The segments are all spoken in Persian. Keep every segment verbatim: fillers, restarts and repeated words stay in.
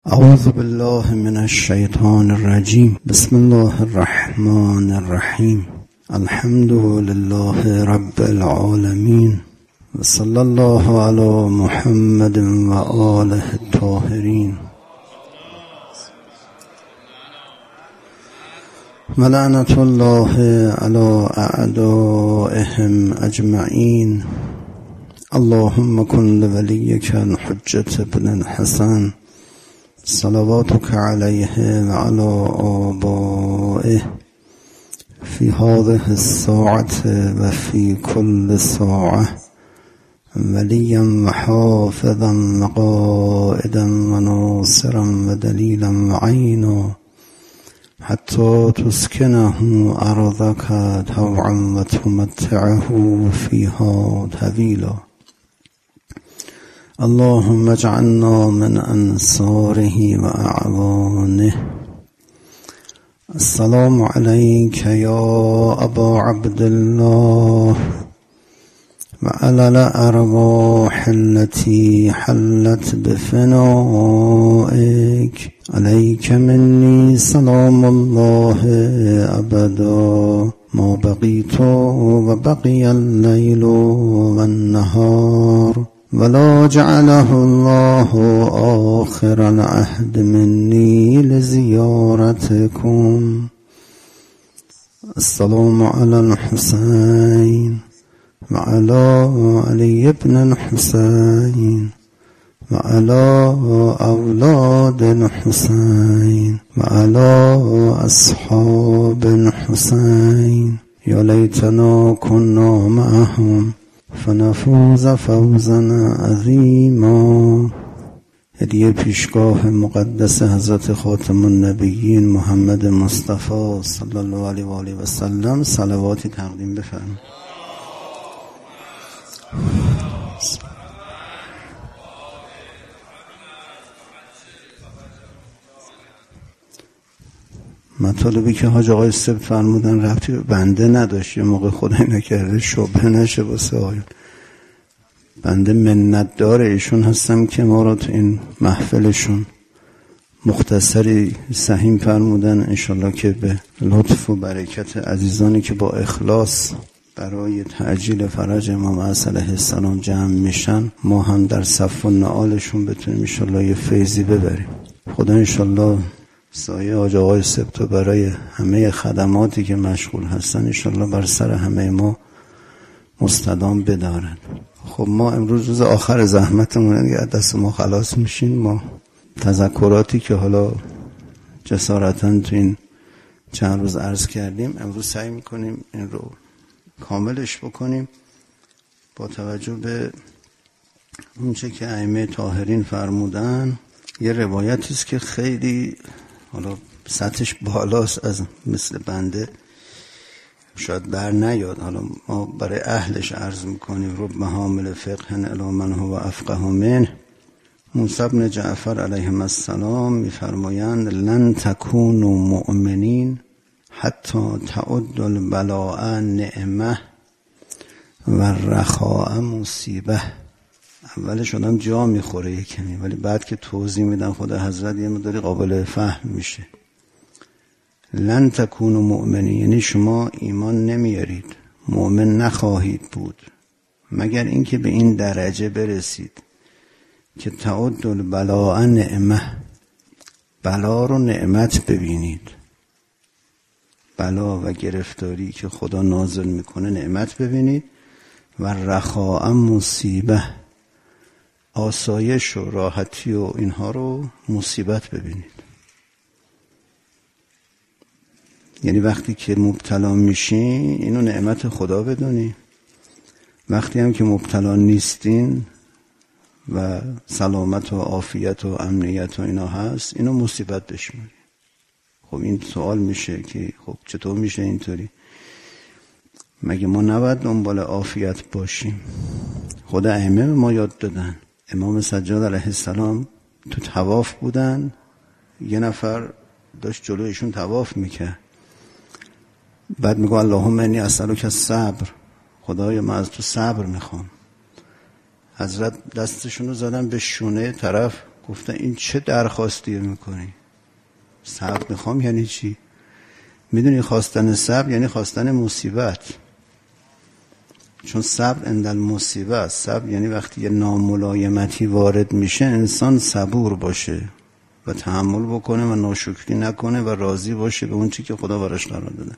اعوذ بالله من الشیطان الرجیم. بسم الله الرحمن الرحیم. الحمد لله رب العالمین و صلی الله علی محمد و آله الطاهرین و لعنت الله علی اعدائهم اجمعین. اللهم کن لولیک الحجة بن الحسن صلواتك عليه وعلى آبائه في هذه الساعة وفي كل ساعة وليا وحافظا وقائدا وناصرا ودليلا وعينا حتى تسكنه أرضك طوعا وتمتعه فيها طويلا. اللهم اجعلنا من انصاره و اعوانه. السلام عليك يا ابا عبد الله وعلى الارواح التي حلت بفنائك. عليك مني سلام الله ابدا ما بقيت وبقي الليل والنهار ولا جعله الله آخر العهد مني لزيارتكم. السلام على الحسين وعلى علي بن الحسين وعلى أولاد الحسين وعلى أصحاب الحسين. يا ليتنا كنا معهم فنفوز فوزا عظیما. هدیه پیشگاه مقدس حضرت خاتم النبیین محمد مصطفی صلی الله علیه و آله و سلم صلواتی تقدیم بفرمایید. مطالبی که حاج آقای سب فرمودن ربطی به بنده نداشت. یه موقع خدای نکرده شبه نشه واسه آیون. بنده منت دار ایشون هستم که ما را تو این محفلشون مختصری سهیم فرمودن. انشالله که به لطف و برکت عزیزانی که با اخلاص برای تعجیل فرج امام عصر علیه السلام جمع میشن ما هم در صف و نعالشون بتونیم انشالله یه فیضی ببریم. خدا انشالله سایه حاج آقای سبتو برای همه خدماتی که مشغول هستن انشالله بر سر همه ما مستدام بدارد. خب ما امروز روز آخر زحمتمون دیگه دست ما خلاص میشین. ما تذکراتی که حالا جسارتاً تو این چند روز عرض کردیم امروز سعی میکنیم این رو کاملش بکنیم با توجه به اونچه که ائمه طاهرین فرمودن. یه روایتی است که خیلی حالا سطحش بالاست، از مثل بنده شاید بر نیاد. حالا ما برای اهلش عرض میکنیم. رب محامل فقه الی من هو افقه منه. موسی بن جعفر علیه السلام میفرمایند لن تکونوا مؤمنین حتی تعد البلاء نعمه و الرخاء مصیبه. اولش آدم جا میخوره یک کمی، ولی بعد که توضیح میدن خدا حضرت یه مقداری قابل فهم میشه. لن تکونوا مؤمنین یعنی شما ایمان نمیارید، مؤمن نخواهید بود مگر اینکه به این درجه برسید که تعد البلاء نعمه، بلا رو نعمت ببینید. بلا و گرفتاری که خدا نازل میکنه نعمت ببینید. و رخاء مصیبه، آسایش و راحتی و اینها رو مصیبت ببینید. یعنی وقتی که مبتلا میشین اینو نعمت خدا بدونی، وقتی هم که مبتلا نیستین و سلامت و عافیت و امنیت و اینا هست اینو مصیبت بشمارید. خب این سوال میشه که خب چطور میشه اینطوری؟ مگه ما نباید دنبال عافیت باشیم؟ خدا ائمه ما یاد دادن. امام سجاد علیه السلام تو طواف بودن، یه نفر داشت جلویشون طواف میکرد، بعد میگه اللهم انی اسألک الصبر، خدایا من از تو صبر میخوام. حضرت دستشون رو زدن به شونه طرف، گفتن این چه درخواستی میکنی؟ صبر میخوام یعنی چی؟ میدونی خواستن صبر یعنی خواستن مصیبت، چون صبر عند المصیبه. صبر یعنی وقتی یه ناملایمتی وارد میشه انسان صبور باشه و تحمل بکنه و ناشکری نکنه و راضی باشه به اون چی که خدا براش قرار داده.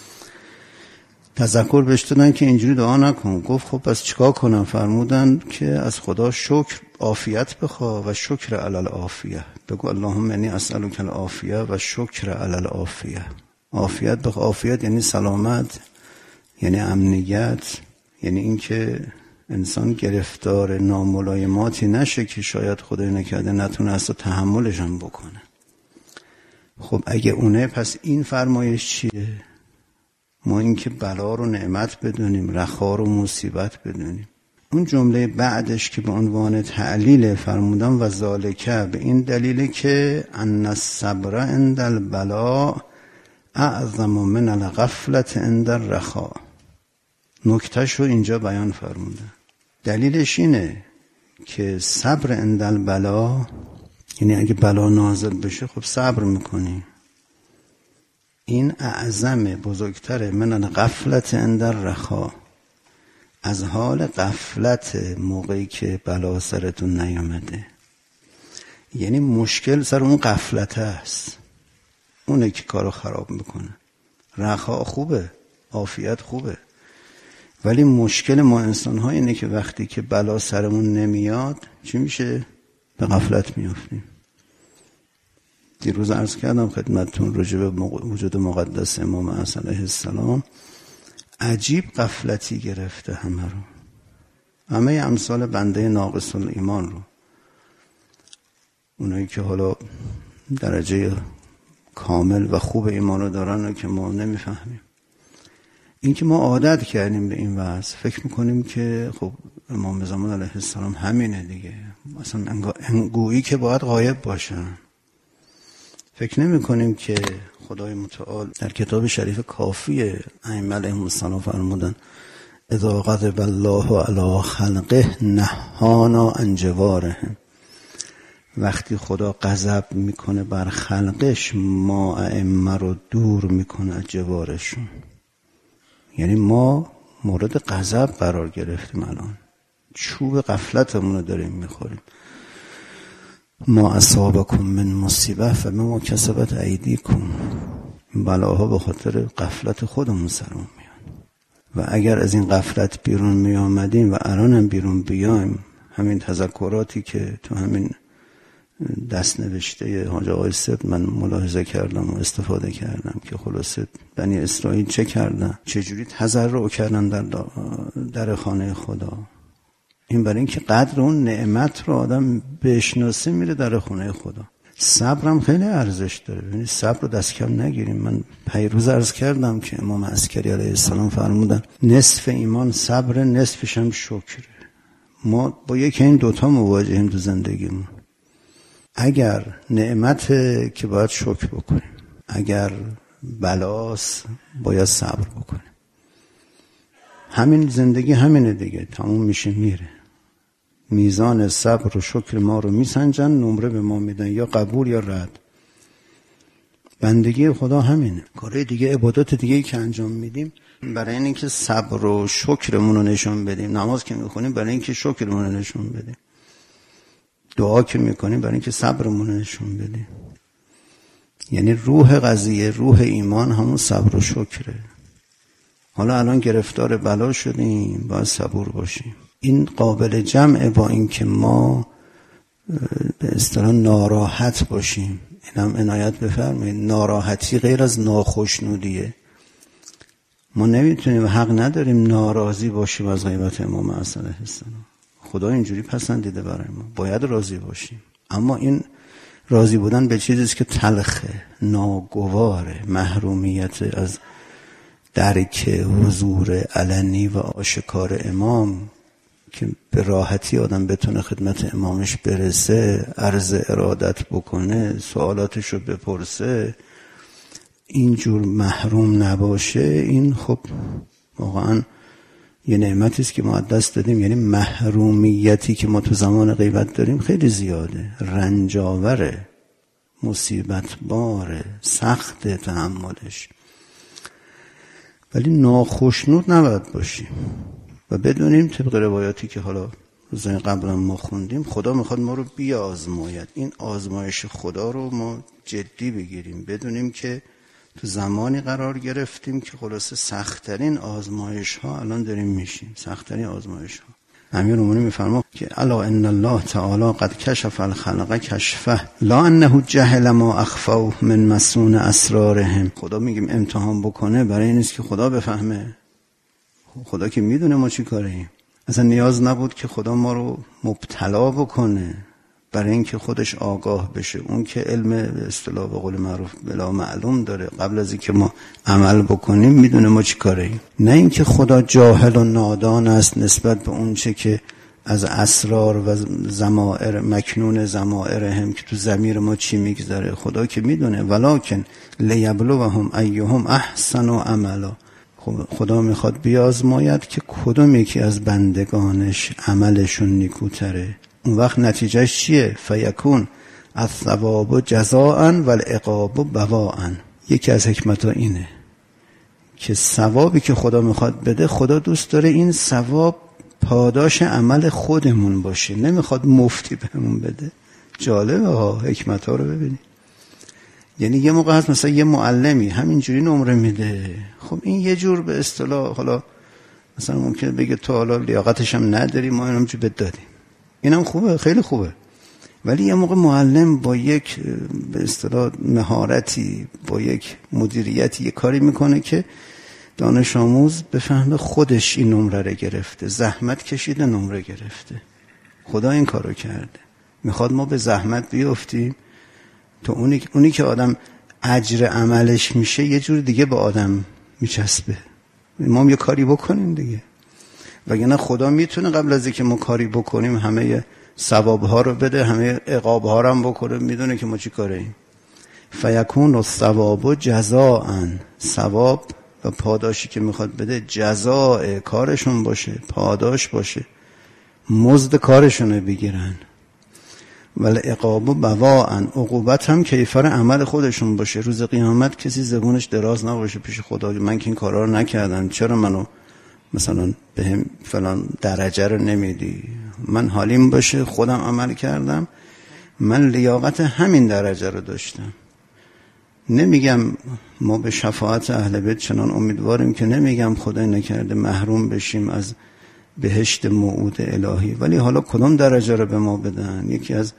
تذکر بهش دادن که اینجوری دعا نکن. گفت خب پس چیکار کنم؟ فرمودن که از خدا شکر عافیت بخوا و شکر علی العافیه. بگو اللهم انی اسألک العافیه و شکر علی العافیه. عافیت بخوا. عافیت یعنی سلامت، یعنی امنیت، یعنی اینکه انسان گرفتار ناملایماتی نشه که شاید خدای نکرده نتونه اصلا تحملش هم بکنه. خب اگه اونه پس این فرمایش چیه؟ ما اینکه بلا رو نعمت بدونیم، رخا رو مصیبت بدونیم. اون جمله بعدش که به عنوان تعلیل فرمودن و ذالکه، به این دلیله که ان الصبر عند البلا اعظم من الغفلة عند الرخا. نکتهش رو اینجا بیان فرموده. دلیلش اینه که صبر عند البلا یعنی اگه بلا نازل بشه خب صبر میکنی، این اعظم بزرگتره من الغفلة عند الرخا، از حال غفلت موقعی که بلا سرتون نیامده. یعنی مشکل سر اون غفلت است، اونه که کارو خراب میکنه. رخا خوبه، عافیت خوبه، ولی مشکل ما انسان ها اینه که وقتی که بلا سرمون نمیاد چی میشه؟ به غفلت میافتیم. دیروز عرض کردم خدمتتون راجع به وجود مقدس امام حسن علیه السلام، عجیب غفلتی گرفته همه رو، همه امثال بنده ناقص الایمان رو، اونایی که حالا درجه کامل و خوب ایمان رو دارن رو که ما نمیفهمیم. این که ما عادت کردیم به این وضع، فکر میکنیم که خب امام زمان علیه السلام همینه دیگه، مثلا انگویی که باید غایب باشن. فکر نمی کنیم که خدای متعال در کتاب شریف کافی ائمه علیهم السلام فرمودن اذا غضب الله علی خلقه نهانا عن جوارهم. وقتی خدا غضب میکنه بر خلقش، ما ائمه رو دور میکنه از جوارشون. یعنی ما مورد غضب قرار گرفتیم، الان چوب غفلتمون رو داریم میخوریم. ما اصابکم من مصیبه فبما کسبت ایدیکم. بلاها به خاطر غفلت خودمون سرمون میاد و اگر از این غفلت بیرون می آمدیم و الانم بیرون بیایم، همین تذکراتی که تو همین دست نوشته حاج آقای سبت من ملاحظه کردم و استفاده کردم که خلاصه بنی اسرائیل چه کردن، چجوری تضرع کردن در در خانه خدا. این برای اینکه قدر اون نعمت رو آدم بشناسه میره در خونه خدا. صبرم خیلی ارزش داره، ببینید صبر رو دست کم نگیریم. من پیروز عرض کردم که امام عسکری علیه السلام فرمودن نصف ایمان صبر، نصفش هم شکر. ما با یکی این دوتا مواجهیم تو زندگیمون. اگر نعمت که باید شکر بکنیم، اگر بلاس باید صبر بکنیم. همین زندگی همینه دیگه، تموم میشه میره. میزان صبر و شکر ما رو میسنجن، نمره به ما میدن یا قبول یا رد. بندگی خدا همینه. کارهای دیگه، عبادات دیگه که انجام میدیم برای اینکه صبر و شکرمون رو نشون بدیم. نماز که میخونیم برای اینکه شکرمون رو نشون بدیم. دعا که میکنیم برای اینکه صبرمون رو نشون بدیم. یعنی روح قضیه، روح ایمان همون صبر و شکره. حالا الان گرفتار بلا شدیم، باید صبور باشیم. این قابل جمعه با این که ما به اصطلاح ناراحت باشیم. این هم عنایت بفرمایید، ناراحتی غیر از ناخشنودیه. ما نمیتونیم و حق نداریم ناراضی باشیم از غیبت امام حسن علیه السلام. خدا اینجوری پسندیده برای ما، باید راضی باشیم. اما این راضی بودن به چیزیست که تلخه، ناگواره، محرومیت از درک حضور علنی و آشکار امام که به راحتی آدم بتونه خدمت امامش برسه، عرض ارادت بکنه، سوالاتشو بپرسه، اینجور محروم نباشه. این خب واقعا یه نعمتی است که ما از دست دادیم. یعنی محرومیتی که ما تو زمان غیبت داریم خیلی زیاده، رنجاوره، مصیبت باره، سخت تحملش، ولی ناخشنود نباید باشیم و بدونیم طبق روایاتی که حالا روزای قبلا ما خوندیم خدا میخواد ما رو بیازماید. این آزمایش خدا رو ما جدی بگیریم، بدونیم که تو زمانی قرار گرفتیم که خلاصه سخت‌ترین آزمایش ها الان داریم میشیم، سخت‌ترین آزمایش ها. امیرالمومنین میفرما که الا ان الله تعالی قد کشف الخلق کشفه لا انه جهل ما اخفوه من مسون اسرارهم. خدا میگیم امتحان بکنه برای این نیست که خدا بفهمه، خدا که میدونه ما چی کاریم. اصلا نیاز نبود که خدا ما رو مبتلا بکنه برای اینکه خودش آگاه بشه. اون که علم به اصطلاح به قول معروف بلا معلوم داره، قبل از اینکه ما عمل بکنیم میدونه ما چی کاریم. نه اینکه خدا جاهل و نادان است نسبت به اون چه که از اسرار و ضمائر مکنون ضمائر هم که تو ضمیر ما چی میگذره. خدا که میدونه. ولکن لیبلوهم ایهم احسن عملا. خدا میخواد بیازماید که کدوم یکی از بندگانش عملشون نیکوتره. اون وقت نتیجهش چیه؟ فیکون الثواب جزاء والعقاب بواء. یکی از حکمت‌ها اینه که ثوابی که خدا میخواد بده، خدا دوست داره این ثواب پاداش عمل خودمون باشه، نمیخواد مفتی بهمون بده. جالبه ها، حکمت‌ها رو ببینید. یعنی یه موقع هست مثلا یه معلمی همینجوری نمره میده، خب این یه جور به اصطلاح حالا مثلا ممکنه بگه تو حالا لیاقتش هم نداری، ما اینم جو بد دادیم. اینم خوبه، خیلی خوبه. ولی یه موقع معلم با یک به اصطلاح مهارتی، با یک مدیریتی یه کاری میکنه که دانش آموز بفهمه خودش این نمره رو گرفته، زحمت کشیده نمره گرفته. خدا این کارو کرده، میخواد ما به زحمت بیافتیم. تو اونی, اونی که آدم اجر عملش میشه یه جور دیگه به آدم میچسبه. ما هم یه کاری بکنیم دیگه، وگرنه خدا میتونه قبل از اینکه ما کاری بکنیم همه ثوابها رو بده، همه عقابها رو هم بکنه، میدونه که ما چی کاریم. فیکون الثواب جزاء، ثواب و پاداشی که میخواد بده جزاء کارشون باشه، پاداش باشه، مزد کارشون بگیرن. ولی عقاب بواء، عقوبت هم کیفر عمل خودشون باشه. روز قیامت کسی زبونش دراز نباشه پیش خدا، من که این کارا رو نکردم، چرا منو مثلا به هم فلان درجه رو نمیدی؟ من حالیم باشه خودم عمل کردم، من لیاقت همین درجه رو داشتم. نمیگم ما به شفاعت اهل بیت چنان امیدواریم که نمیگم خدای نکرده محروم بشیم از بهشت موعود الهی، ولی حالا کدام درجه رو به ما بدن؟ یکی از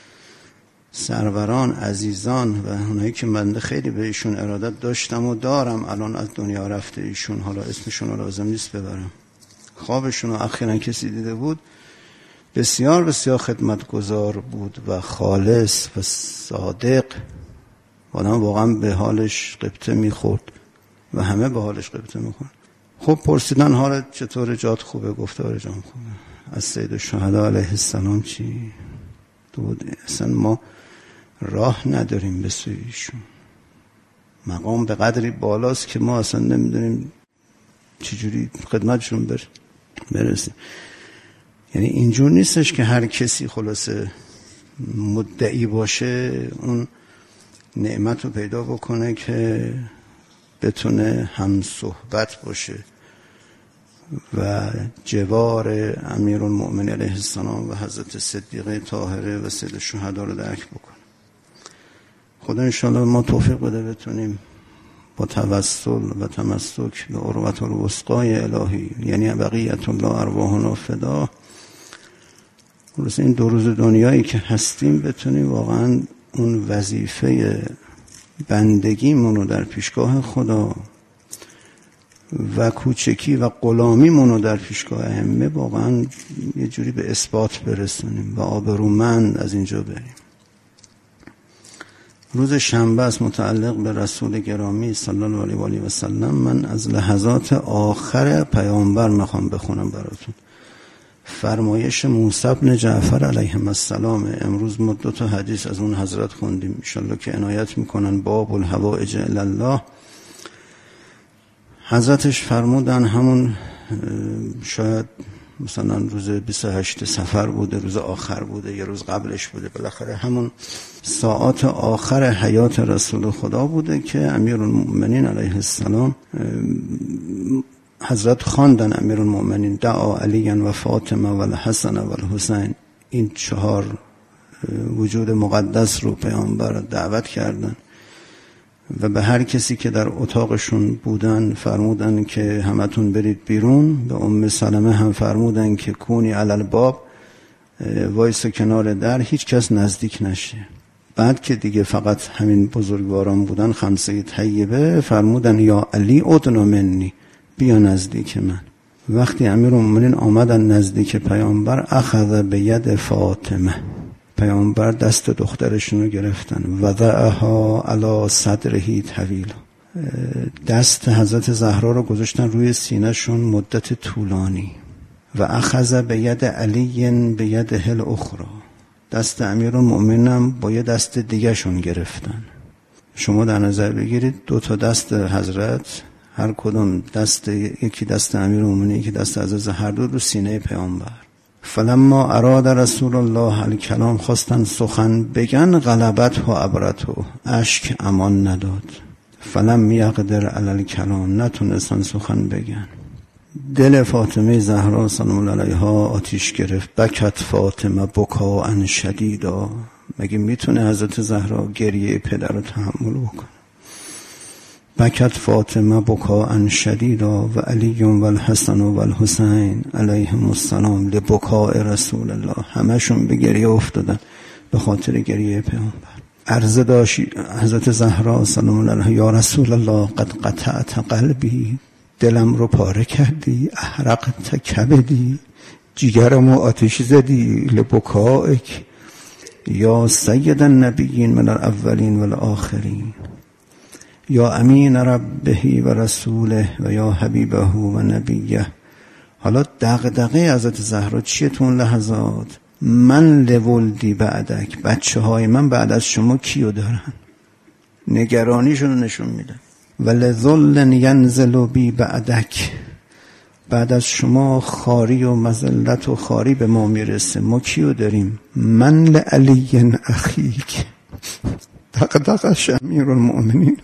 سروران عزیزان و اونایی که من خیلی به ایشون ارادت داشتم و دارم، الان از دنیا رفته ایشون، حالا اسمشون رو لازم نیست ببرم، خوابشون رو اخیراً کسی دیده بود، بسیار بسیار خدمتگزار بود و خالص و صادق. آدم واقعا به حالش غبطه میخورد و همه به حالش غبطه میخورد. خب پرسیدن حالت چطور؟ جات خوبه؟ گفتار جام خوبه. از سید الشهدا علیه السلام چی؟ دود اصلا ما راه نداریم به سوی ایشون. مقام به قدری بالاست که ما اصلا نمیدونیم چجوری خدمتشون برسیم. یعنی اینجور نیستش که هر کسی خلاصه مدعی باشه اون نعمت رو پیدا بکنه که بتونه هم صحبت باشه و جوار امیرالمؤمنین علیه السلام و حضرت صدیقه طاهره و سید الشهدا رو درک بکنه. خدا انشاءالله ما توفیق بده بتونیم با توسل و تمسک به عروة الوثقای الهی، یعنی بقیت الله ارواحنا فدا، این دو روز دنیایی که هستیم بتونیم واقعا اون وظیفه بندگیمون رو در پیشگاه خدا و کوچکی و غلامیمون رو در پیشگاه ائمه واقعا یه جوری به اثبات برسونیم و آبرومند از اینجا بریم. روز شنبه است متعلق به رسول گرامی صلی الله علیه و آله و سلم. من از لحظات آخر پیامبر میخوام بخونم براتون. فرمایش موسی بن جعفر علیه السلام. امروز ما دو تا حدیث از اون حضرت خوندیم، ان شاءالله که عنایت میکنن. باب الحوائج الی الله. حضرتش فرمودن همون شاید مثلا روز بیست و هشت صفر بوده، روز آخر بوده، یه روز قبلش بوده، بالاخره همون ساعات آخر حیات رسول خدا بوده که امیرالمؤمنین علیه السلام حضرت خواندن امیرالمؤمنین دعا علی و فاطمه و الحسن و الحسین، این چهار وجود مقدس رو پیامبر دعوت کردن و به هر کسی که در اتاقشون بودن فرمودن که همتون برید بیرون. به ام سلمه هم فرمودن که کونی علی الباب، وایس کنار در، هیچ کس نزدیک نشه. بعد که دیگه فقط همین بزرگواران بودن، خمسه طیبه، فرمودن یا علی ادنا منی، بیا نزدیک من. وقتی امیرالمومنین آمدن نزدیک پیامبر، اخذ به ید فاطمه، پیامبر دست دخترشون رو گرفتن، وضعها علی صدره طویلا، دست حضرت زهرا رو گذاشتن روی سینه‌شون مدت طولانی. و اخذ به ید علی به ید هل اخرى، دست امیرالمؤمنین با یه دست دیگه شون گرفتن. شما در نظر بگیرید دو تا دست حضرت، هر کدوم دست، یکی دست امیرالمؤمنین یکی دست حضرت، هر دو رو سینه پیامبر. فلما اراد رسول الله الکلام، خواستن سخن بگن، غلبت و عبرت و اشک امان نداد. فلم یقدر علی الکلام، نتونستن سخن بگن. دل فاطمه زهرا سلام الله علیها آتیش گرفت. بکت فاطمه بکاء شدیدا، مگه میتونه حضرت زهرا گریه پدر رو تحمل بکنه؟ بکت فاطمه بکاء شدیدا و علی و الحسن و الحسین علیهم السلام لبکاء رسول الله، همشون به گریه افتادن به خاطر گریه پیامبر. عرضه داشت حضرت زهرا سلام الله علیها، یا رسول الله قد قطعت قلبی، دلم رو پاره کردی، احرقت کبدی، جیگرمو آتش زدی، لبکائک یا سید النبیین من الاولین و الاخرین، یا امین ربه و رسوله و یا حبیبه و نبیه. حالا دغدغه حضرت زهرا چیه تو اون لحظات؟ من لولدی بعدک، بچه های من بعد از شما کیو دارن؟ نگرانیشون نشون میده. ولذل ینزل بی بعدک، بعد از شما خاری و مذلت و خاری به ما میرسه، ما کیو داریم؟ من لعلی اخیک، دغدغش امیرالمؤمنین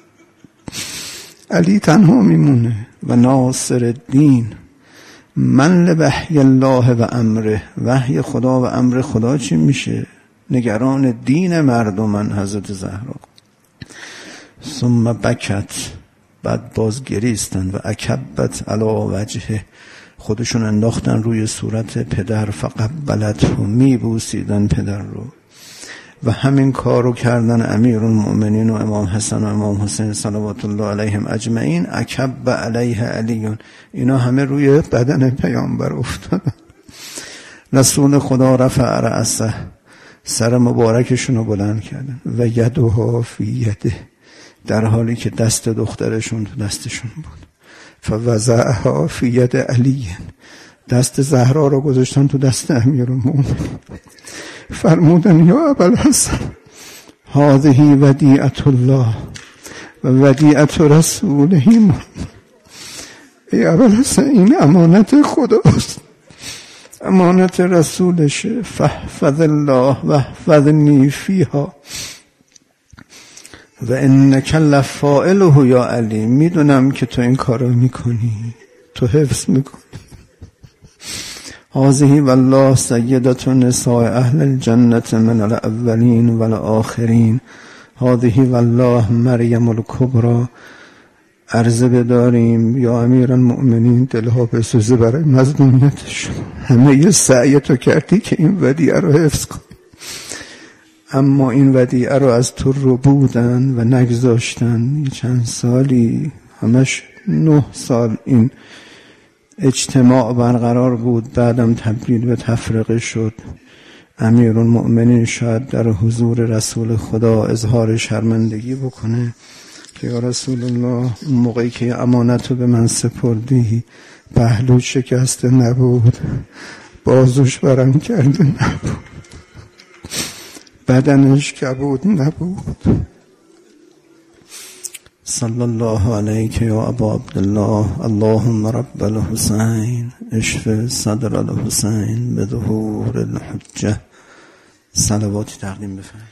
علی تنها میمونه. و ناصر الدین، من لوحی الله و امره، وحی خدا و امر خدا چی میشه؟ نگران دین مردمن حضرت زهرا. ثم بکت، بعد باز گریستن. و اکبت علی وجهه، خودشون انداختن روی صورت پدر. فقبلته، میبوسیدن پدر رو. و همین کارو کردن امیرالمؤمنین و امام حسن و امام حسین صلوات الله علیهم اجمعین. اکب علیه علیون، اینا همه روی بدن پیامبر افتادن. رسول خدا رفع رأسه، سر مبارکشون رو بلند کردن. و یدها فی یده، در حالی که دست دخترشون تو دستشون بود. فوضعها فی ید علی، دست زهرا رو گذاشتن تو دست امیرالمؤمنین. فرمودن یا ابوالحسن هذه ودیعة الله و ودیعة رسوله، ای ابوالحسن این امانت خداست، امانت رسولشه. فاحفظ الله و احفظنی فیها و انک لفاعله یا علی، میدونم که تو این کارو میکنی، تو حفظ میکنی. هذه والله سیدة نساء اهل الجنة من الاولین و الاخرین. هذه والله مریم الکبری. عرضه بداریم یا امیرالمؤمنین، دلها بسوزه برای مظلومیتش. همه یه سعی تو کردی که این ودیعه رو حفظ کن، اما این ودیعه رو از تو رو بودن و نگذاشتن. چند سالی، همش نه سال این اجتماع برقرار بود، بعدم تبدیل به تفرقه شد. امیرالمؤمنین شاید در حضور رسول خدا اظهار شرمندگی بکنه که یا رسول الله، اون موقعی که امانت رو به من سپردی پهلو شکسته نبود، بازوش ورم کرده نبود، بدنش کبود نبود. صلی الله علیک یا ابا عبدالله اللهم رب الحسین اشف صدر الحسین به ظهور الحجه. صلواتی تقدیم بفرمایید.